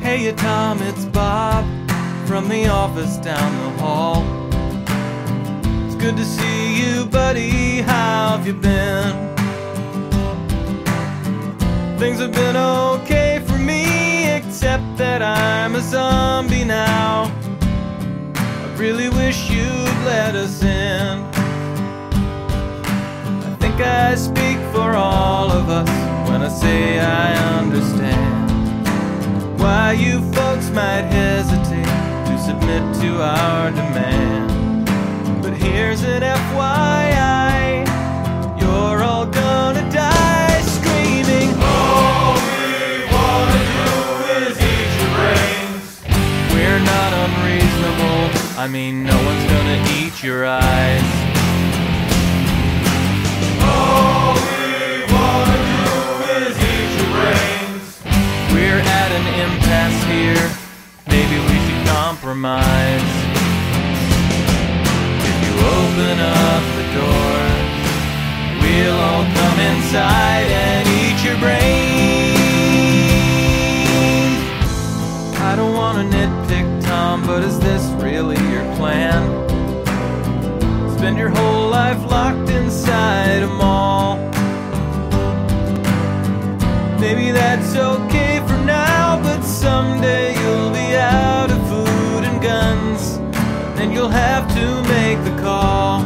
Hey Tom, it's Bob from the office down the hall. It's good to see you, buddy. How have you been? Things have been okay for me, except that I'm a zombie now. I really wish you'd let us in. I think I speak for all of us when I say I understand why you folks might hesitate to submit to our demand. But here's an FYI, you're all gonna die screaming, all we wanna do is eat your brains. We're not unreasonable, I mean no one's gonna eat your eyes. All we wanna do is eat your brains. We're at an impasse here, maybe we should compromise. If you open up the doors, we'll all come inside and eat your brains. I don't want to nitpick, Tom, but is this really your plan? Spend your whole life locked inside a mall. Maybe that's okay for now, but someday you'll be out of food and guns, and you'll have to make the call.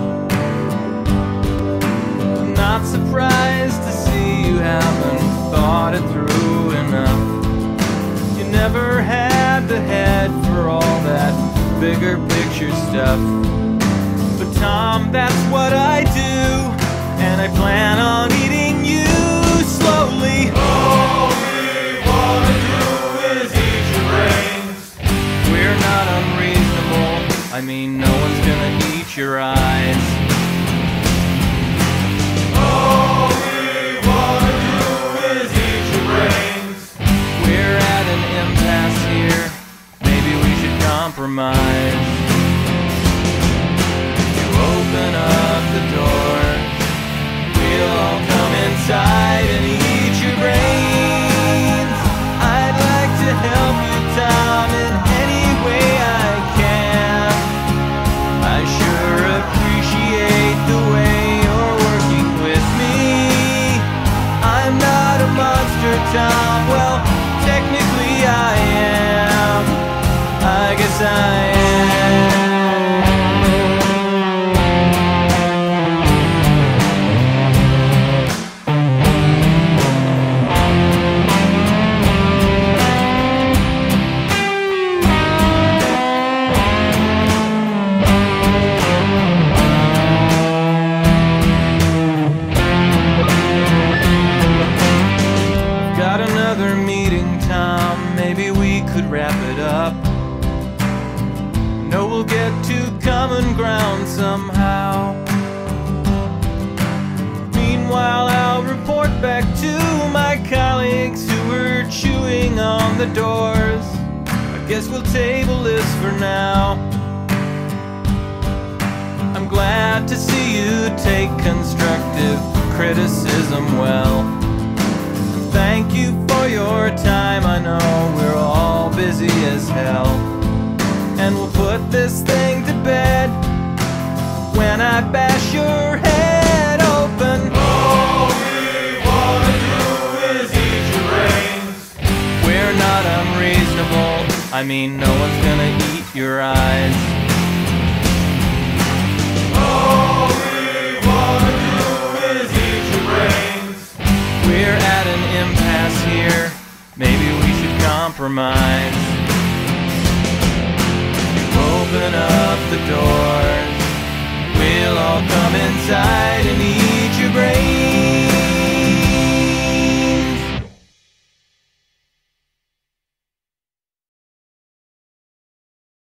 I'm not surprised to see you haven't thought it through enough. You never had the head for all that bigger picture stuff. But Tom, that's what I do, and I plan on eating you slowly. All we wanna do is eat your brains. We're not unreasonable, I mean no one's gonna eat your eyes. All we wanna do is eat your brains. We're at an impasse here, maybe we should compromise. You open up the door, we'll all come inside and eat your brains. I'd like to help you, Tom, in any way I can. I sure appreciate the way you're working with me. I'm not a monster, Tom, well, technically I am. I guess I am. Wrap it up. No, we'll get to common ground somehow. Meanwhile, I'll report back to my colleagues who were chewing on the doors. I guess we'll table this for now. I'm glad to see you take constructive criticism well. Thank you for your time, I know we're all busy as hell. And we'll put this thing to bed when I bash your head open. All we wanna do is eat your brains. We're not unreasonable, I mean no one's gonna eat your eyes. All we wanna do is eat your brains. We're at an impasse here, maybe we should compromise. You open up the doors, we'll all come inside and eat your brains.